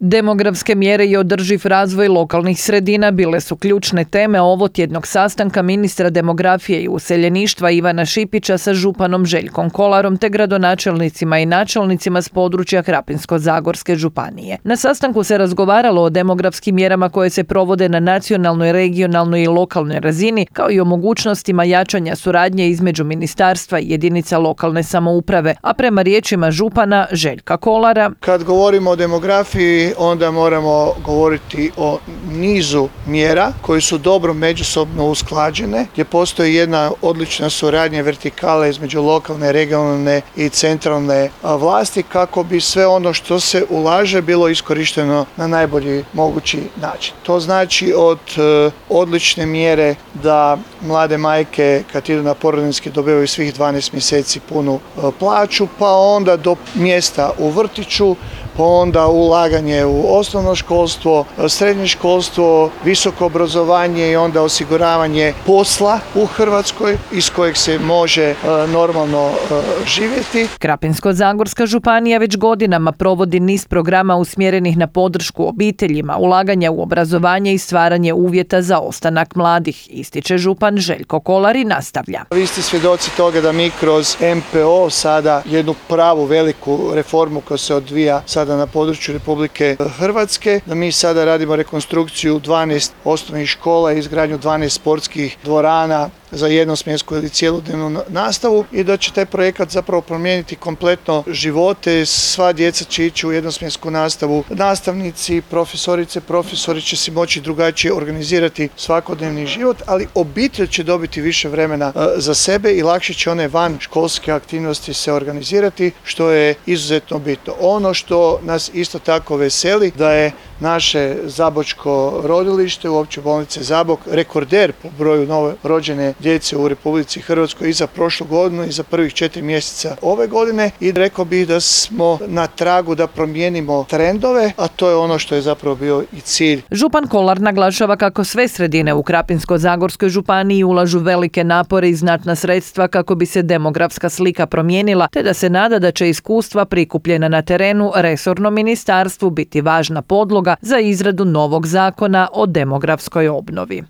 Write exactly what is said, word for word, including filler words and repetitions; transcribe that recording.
Demografske mjere i održiv razvoj lokalnih sredina bile su ključne teme ovotjednog sastanka ministra demografije i useljeništva Ivana Šipića sa županom Željkom Kolarom te gradonačelnicima i načelnicima s područja Krapinsko-zagorske županije. Na sastanku se razgovaralo o demografskim mjerama koje se provode na nacionalnoj, regionalnoj i lokalnoj razini, kao i o mogućnostima jačanja suradnje između ministarstva i jedinica lokalne samouprave, a prema riječima župana Željka Kolara: Kad govorimo o demografiji, onda moramo govoriti o nizu mjera koje su dobro međusobno usklađene, gdje postoji jedna odlična suradnja vertikale između lokalne, regionalne i centralne vlasti kako bi sve ono što se ulaže bilo iskorišteno na najbolji mogući način. To znači od odlične mjere da mlade majke kad idu na porodiljski dobivaju svih dvanaest mjeseci punu plaću, pa onda do mjesta u vrtiću, pa onda ulaganje u osnovno školstvo, srednje školstvo, visoko obrazovanje i onda osiguravanje posla u Hrvatskoj iz kojeg se može normalno živjeti. Krapinsko-zagorska županija već godinama provodi niz programa usmjerenih na podršku obiteljima, ulaganja u obrazovanje i stvaranje uvjeta za ostanak mladih, ističe župan Željko Kolar i nastavlja. Vi ste svjedoci toga da mi kroz M P O sada jednu pravu veliku reformu koja se odvija sada na području Republike Hrvatske, da mi sada radimo rekonstrukciju dvanaest osnovnih škola i izgradnju dvanaest sportskih dvorana za jednosmjensku ili cjelodnevnu nastavu i da će taj projekat zapravo promijeniti kompletno živote. Sva djeca će ići u jednosmjensku nastavu. Nastavnici, profesorice, profesori će si moći drugačije organizirati svakodnevni život, ali obitelj će dobiti više vremena za sebe i lakše će one van školske aktivnosti se organizirati, što je izuzetno bitno. Ono što nas isto tako veseli da je naše zabočko rodilište u Općoj bolnici Zabok rekorder po broju novo rođene djece u Republici Hrvatskoj i za prošlu godinu i za prvih četiri mjeseca ove godine i rekao bih da smo na tragu da promijenimo trendove, a to je ono što je zapravo bio i cilj. Župan Kolar naglašava kako sve sredine u Krapinsko-zagorskoj županiji ulažu velike napore i znatna sredstva kako bi se demografska slika promijenila, te da se nada da će iskustva prikupljena na terenu resornom ministarstvu biti važna podloga za izradu novog zakona o demografskoj obnovi.